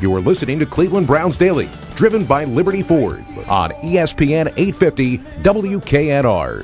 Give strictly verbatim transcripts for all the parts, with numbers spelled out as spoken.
You are listening to Cleveland Browns Daily, driven by Liberty Ford on E S P N eight fifty W K N R.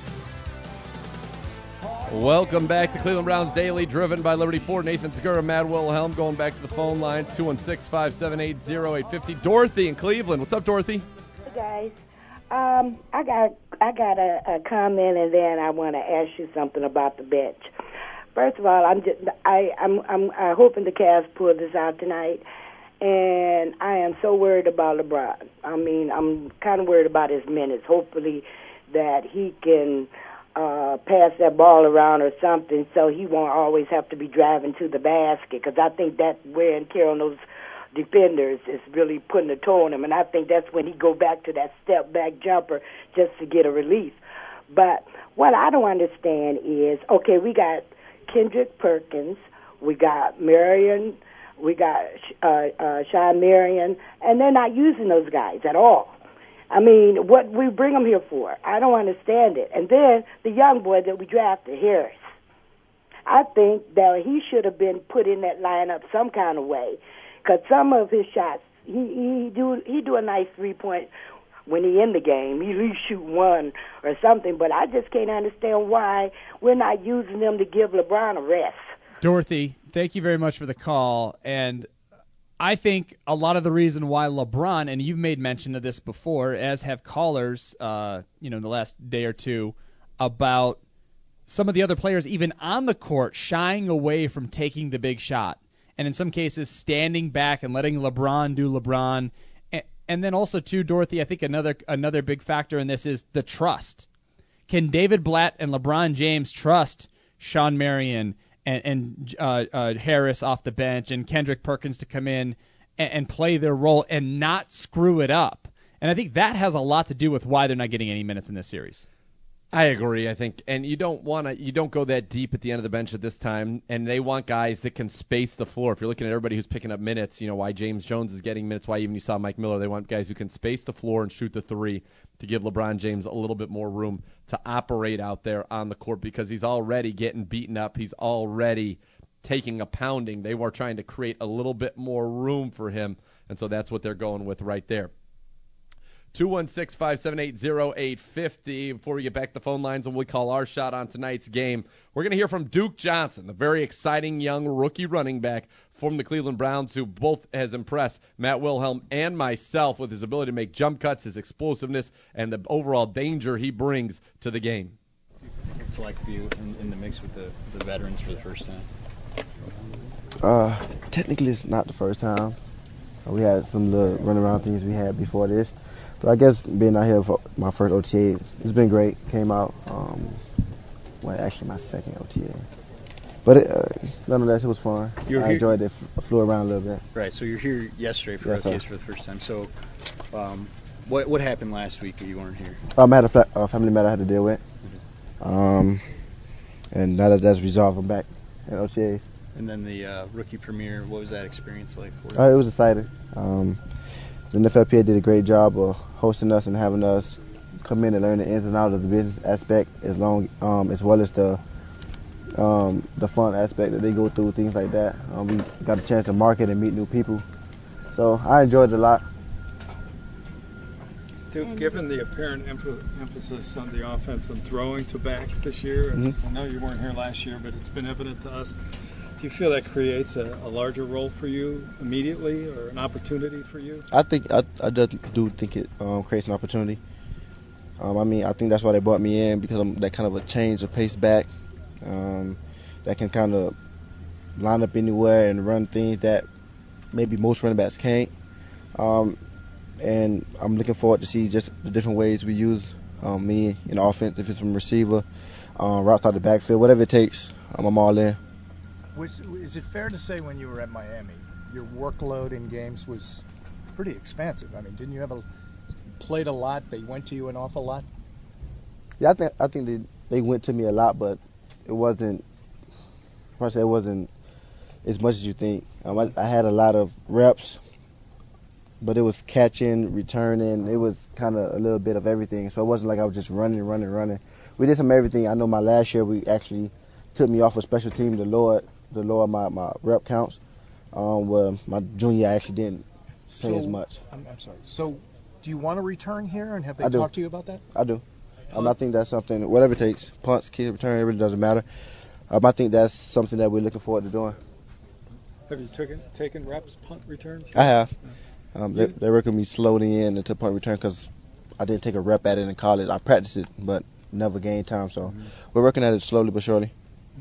Welcome back to Cleveland Browns Daily, driven by Liberty Ford. Nathan Segura, Matt Wilhelm, going back to the phone lines, two one six, five seven eight, zero eight five zero. Dorothy in Cleveland. What's up, Dorothy? Hey, guys. Um, I got I got a, a comment, and then I want to ask you something about the bench. First of all, I'm just I I'm I'm uh, hoping the Cavs pull this out tonight, and I am so worried about LeBron. I mean, I'm kind of worried about his minutes. Hopefully, that he can uh, pass that ball around or something, so he won't always have to be driving to the basket. Because I think that wear and tear on those defenders is really putting a toll on him, and I think that's when he go back to that step back jumper just to get a relief. But what I don't understand is, okay, we got Kendrick Perkins, we got Marion, we got uh, uh, Sean Marion, and they're not using those guys at all. I mean, what we bring them here for? I don't understand it. And then the young boy that we drafted, Harris, I think that he should have been put in that lineup some kind of way. Because some of his shots, he he do he do a nice three point when he in the game. He at least shoot one or something. But I just can't understand why we're not using them to give LeBron a rest. Dorothy, thank you very much for the call. And I think a lot of the reason why LeBron, and you've made mention of this before, as have callers, uh, you know, in the last day or two, about some of the other players even on the court shying away from taking the big shot. And in some cases, standing back and letting LeBron do LeBron. And, and then also, too, Dorothy, I think another another big factor in this is the trust. Can David Blatt and LeBron James trust Sean Marion and, and uh, uh, Harris off the bench and Kendrick Perkins to come in and, and play their role and not screw it up? And I think that has a lot to do with why they're not getting any minutes in this series. I agree, I think, and you don't want to, you don't go that deep at the end of the bench at this time, and they want guys that can space the floor. If you're looking at everybody who's picking up minutes, you know, why James Jones is getting minutes, why even you saw Mike Miller, they want guys who can space the floor and shoot the three to give LeBron James a little bit more room to operate out there on the court because he's already getting beaten up. He's already taking a pounding. They were trying to create a little bit more room for him, and so that's what they're going with right there. two one six, five seven eight, zero eight five zero. Before we get back to the phone lines and we call our shot on tonight's game, we're going to hear from Duke Johnson, the very exciting young rookie running back from the Cleveland Browns, who both has impressed Matt Wilhelm and myself with his ability to make jump cuts, his explosiveness, and the overall danger he brings to the game. What's it like for you in, in the mix with the, the veterans for the first time? Uh, technically, it's not the first time. We had some little runaround things we had before this. But I guess being out here for my first O T A, it's been great. Came out, um, well, actually my second O T A. But it, uh, nonetheless, it was fun. You're I here, enjoyed it. I flew around a little bit. Right, so you're here yesterday for yes, O T As sir. for the first time. So um, what what happened last week that you weren't here? Um, I had a, fa- a family matter I had to deal with. Mm-hmm. Um, and now that that's resolved, I'm back at O T As. And then the uh, rookie premiere, what was that experience like for you? Uh, it was exciting. Um, the N F L P A did a great job of hosting us and having us come in and learn the ins and outs of the business aspect, as long um, as well as the um, the fun aspect that they go through, things like that. Um, we got a chance to market and meet new people, so I enjoyed it a lot. Duke, given the apparent emph- emphasis on the offense and throwing to backs this year, and Mm-hmm. I know you weren't here last year, but it's been evident to us. Do you feel that creates a, a larger role for you immediately, or an opportunity for you? I think I, I do, do think it um, creates an opportunity. Um, I mean, I think that's why they brought me in, because I'm that kind of a change of pace back um, that can kind of line up anywhere and run things that maybe most running backs can't. Um, and I'm looking forward to see just the different ways we use um, me in offense, if it's from receiver, um, routes out the backfield, whatever it takes, um, I'm all in. Was, is it fair to say when you were at Miami, your workload in games was pretty expansive? I mean, didn't you have a played a lot? They went to you an awful lot. Yeah, I think I think they they went to me a lot, but it wasn't. I say it wasn't as much as you think. Um, I, I had a lot of reps, but it was catching, returning. It was kind of a little bit of everything. So it wasn't like I was just running, running, running. We did some everything. I know my last year we actually took me off a special team to lower. to lower my, my rep counts. Um, well, my junior year I actually didn't play So, as much. I'm, I'm sorry. So, do you want to return here, and have they I do. talked to you about that? I do. Um, I think that's something, whatever it takes, punts, kick, return, it really doesn't matter. Um, I think that's something that we're looking forward to doing. Have you taken taken reps, punt returns? I have. Um, they, they working me slowly in into punt return because I didn't take a rep at it in college. I practiced it, but never gained time. So mm-hmm. we're working at it slowly but surely.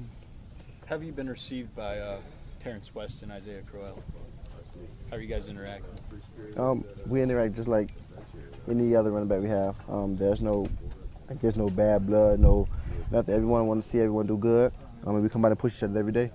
How have you been received by uh, Terrence West and Isaiah Crowell? How are you guys interacting? Um, we interact just like any other running back we have. Um, there's no, I guess, no bad blood, no nothing. Everyone wants to see everyone do good. Um, and we come out and push each other every day.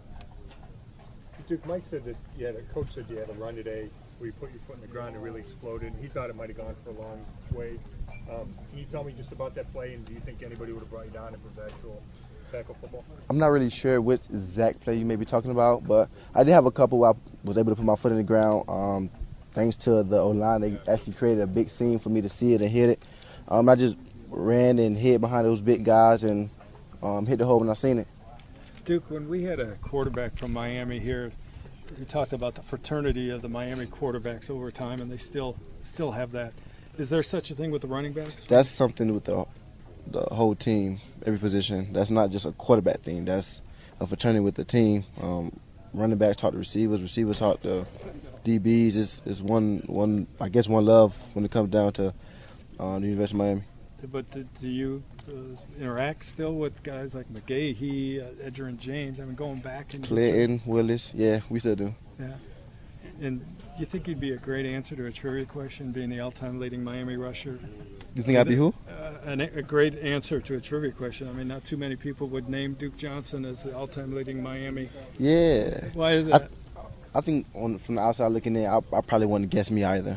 Duke, Mike said that you had a coach said you had a run today where you put your foot in the ground and really exploded. He thought it might have gone for a long way. Um, can you tell me just about that play, and do you think anybody would have brought you down if it was actual tackle football? I'm not really sure which exact play you may be talking about, but I did have a couple where I was able to put my foot in the ground. Um, thanks to the O-line, they actually created a big scene for me to see it and hit it. Um, I just ran and hid behind those big guys and um, hit the hole when I seen it. Duke, when we had a quarterback from Miami here, we talked about the fraternity of the Miami quarterbacks over time, and they still still have that. Is there such a thing with the running backs? That's something with the the whole team, every position. That's not just a quarterback thing. That's a fraternity with the team. Um, running backs talk to receivers, receivers talk to D Bs. It's, it's one one I guess one love when it comes down to uh, the University of Miami. But do, do you uh, interact still with guys like McGahee, uh, Edgerrin James? I mean, going back and Clinton, Willis, yeah, we still do. Yeah. And you think you'd be a great answer to a trivia question, being the all-time leading Miami rusher? You think I'd be who? Uh, an, a great answer to a trivia question. I mean, not too many people would name Duke Johnson as the all-time leading Miami. Yeah. Why is that? I, I think on, from the outside looking in, I, I probably wouldn't guess me either.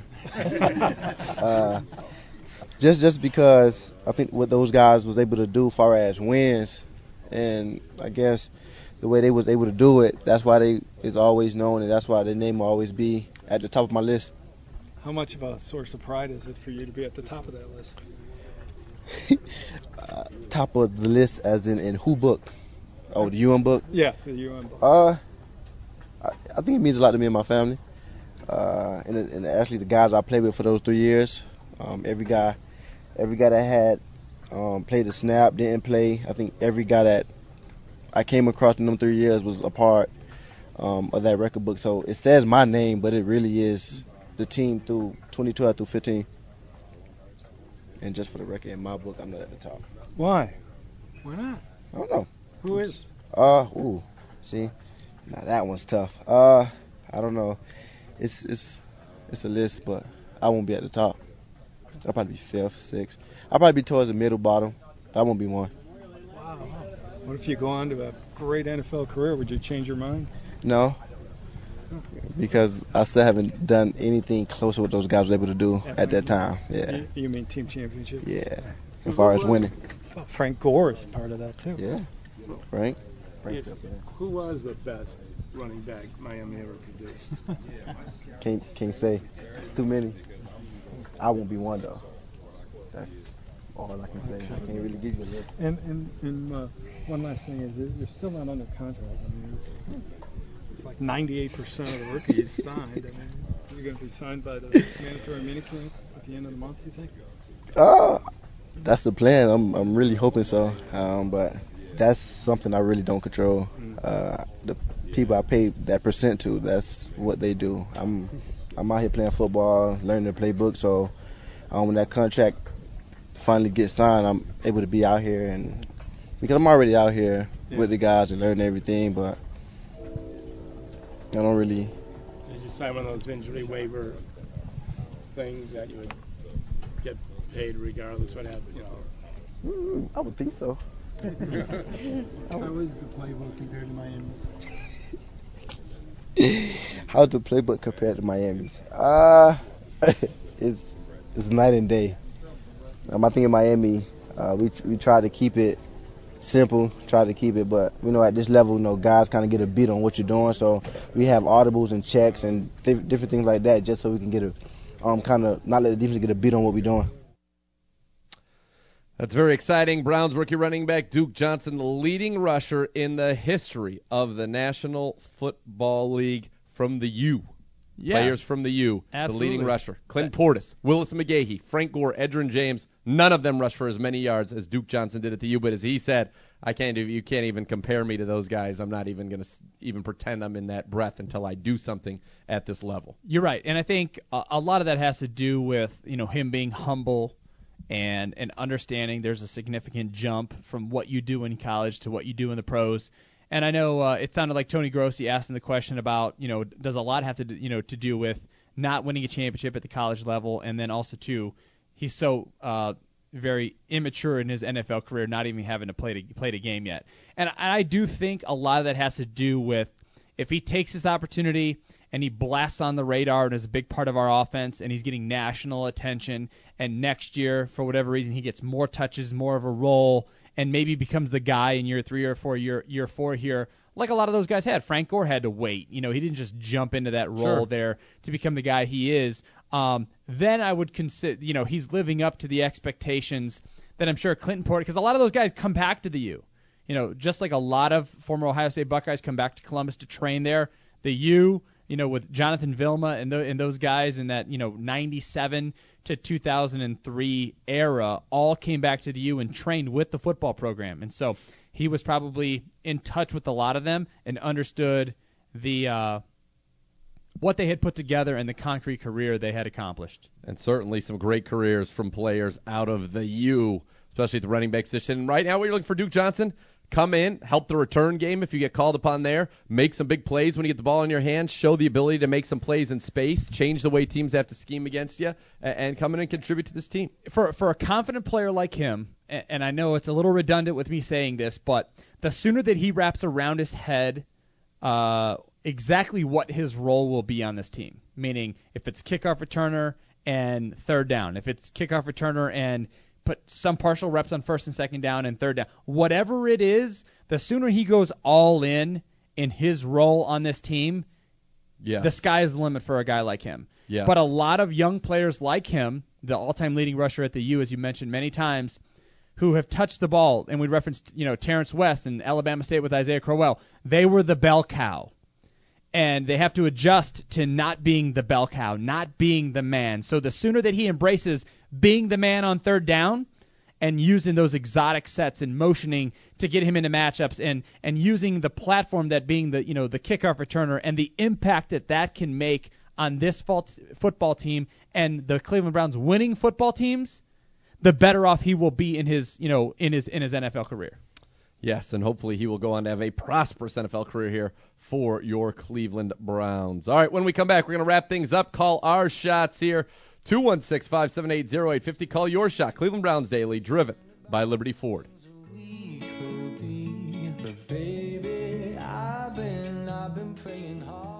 uh, Just just because I think what those guys was able to do as far as wins, and I guess the way they was able to do it, that's why they is always known, and that's why their name will always be at the top of my list. How much of a source of pride is it for you to be at the top of that list? uh, top of the list as in, in who book? Oh, the U M book? Yeah, the U M book. Uh, I, I think it means a lot to me and my family. Uh, and, and actually the guys I played with for those three years, um, every guy Every guy that had um, played the snap, didn't play. I think every guy that I came across in them three years was a part um, of that record book. So it says my name, but it really is the team through twenty twelve through fifteen. And just for the record, in my book, I'm not at the top. Why? Why not? I don't know. Who is? Uh, ooh, see, now that one's tough. Uh, I don't know. It's it's it's a list, but I won't be at the top. I'll probably be fifth, sixth. I'll probably be towards the middle, bottom. I won't be one. Wow. What if you go on to a great N F L career? Would you change your mind? No, because I still haven't done anything close to what those guys were able to do at, at that time. Yeah. You, you mean team championship? Yeah. As far as winning. Well, Frank Gore is part of that too. Yeah. Frank. Frank's up there. Who was the best running back Miami ever produced? Can't can't say. It's too many. I won't be one though. That's all I can say. Okay. I can't really give you a list. And and, and uh, one last thing is that you're still not under contract. I mean, it's, it's like ninety-eight percent of the rookies signed. I mean, you're going to be signed by the mandatory minicamp at the end of the month. You think? Uh, that's the plan. I'm I'm really hoping so. Um, but that's something I really don't control. Uh, the people I pay that percent to, that's what they do. I'm. I'm out here playing football, learning the playbook, so um, when that contract finally gets signed, I'm able to be out here, and because I'm already out here yeah. with the guys and learning everything, but I don't really. Did you sign one of those injury waiver things that you would get paid regardless what happened? You know. Mm, I would think so. How is the playbook compared to Miami's? How's the playbook compared to Miami's? Uh, it's it's night and day. Um, I think in Miami, uh, we we try to keep it simple, try to keep it, but you know at this level, you know guys kind of get a beat on what you're doing, so we have audibles and checks and th- different things like that, just so we can get a um kind of not let the defense get a beat on what we're doing. That's very exciting. Browns rookie running back Duke Johnson, the leading rusher in the history of the National Football League. from the U. Yeah. Players from the U, Absolutely. the leading rusher. Clint Portis, Willis McGahee, Frank Gore, Edgerrin James. None of them rushed for as many yards as Duke Johnson did at the U. But as he said, I can't. You can't even compare me to those guys. I'm not even going to even pretend I'm in that breath until I do something at this level. You're right, and I think a, a lot of that has to do with you know him being humble and and understanding there's a significant jump from what you do in college to what you do in the pros. And I know uh, it sounded like Tony Grossi asking the question about, you know, does a lot have to, do, you know, to do with not winning a championship at the college level, and then also too, he's so uh, very immature in his N F L career, not even having to play to, played a game yet. And I do think a lot of that has to do with if he takes this opportunity and he blasts on the radar and is a big part of our offense, and he's getting national attention, and next year for whatever reason he gets more touches, more of a role, and maybe becomes the guy in year three or four, year year four here, like a lot of those guys had. Frank Gore had to wait. You know, he didn't just jump into that role Sure. there to become the guy he is. Um, then I would consider, you know, he's living up to the expectations that I'm sure Clinton Portis, because a lot of those guys come back to the U. You know, just like a lot of former Ohio State Buckeyes come back to Columbus to train there, the U, you know, with Jonathan Vilma and, the, and those guys in that, you know, ninety-seven to two thousand three era all came back to the U and trained with the football program. And so he was probably in touch with a lot of them and understood the uh, what they had put together and the concrete career they had accomplished. And certainly some great careers from players out of the U, especially at the running back position. Right now, we're looking for Duke Johnson. Come in, help the return game if you get called upon there. Make some big plays when you get the ball in your hands. Show the ability to make some plays in space. Change the way teams have to scheme against you, and come in and contribute to this team. For for a confident player like him, and I know it's a little redundant with me saying this, but the sooner that he wraps around his head uh, exactly what his role will be on this team, meaning if it's kickoff returner and third down, if it's kickoff returner and put some partial reps on first and second down and third down. Whatever it is, the sooner he goes all in in his role on this team, yes. the sky is the limit for a guy like him. Yes. But a lot of young players like him, the all-time leading rusher at the U, as you mentioned many times, who have touched the ball, and we referenced, you know, Terrence West and Alabama State with Isaiah Crowell, they were the bell cow. And they have to adjust to not being the bell cow, not being the man. So the sooner that he embraces being the man on third down and using those exotic sets and motioning to get him into matchups and, and using the platform that being the, you know, the kickoff returner and the impact that that can make on this football team and the Cleveland Browns winning football teams, the better off he will be in his, you know, in his in his N F L career. Yes, and hopefully he will go on to have a prosperous N F L career here for your Cleveland Browns. All right, when we come back, we're going to wrap things up. Call our shots here, two one six, five seven eight, zero eight five zero. Call your shot. Cleveland Browns Daily, driven by Liberty Ford. We could be, but baby, I've been, I've been praying hard.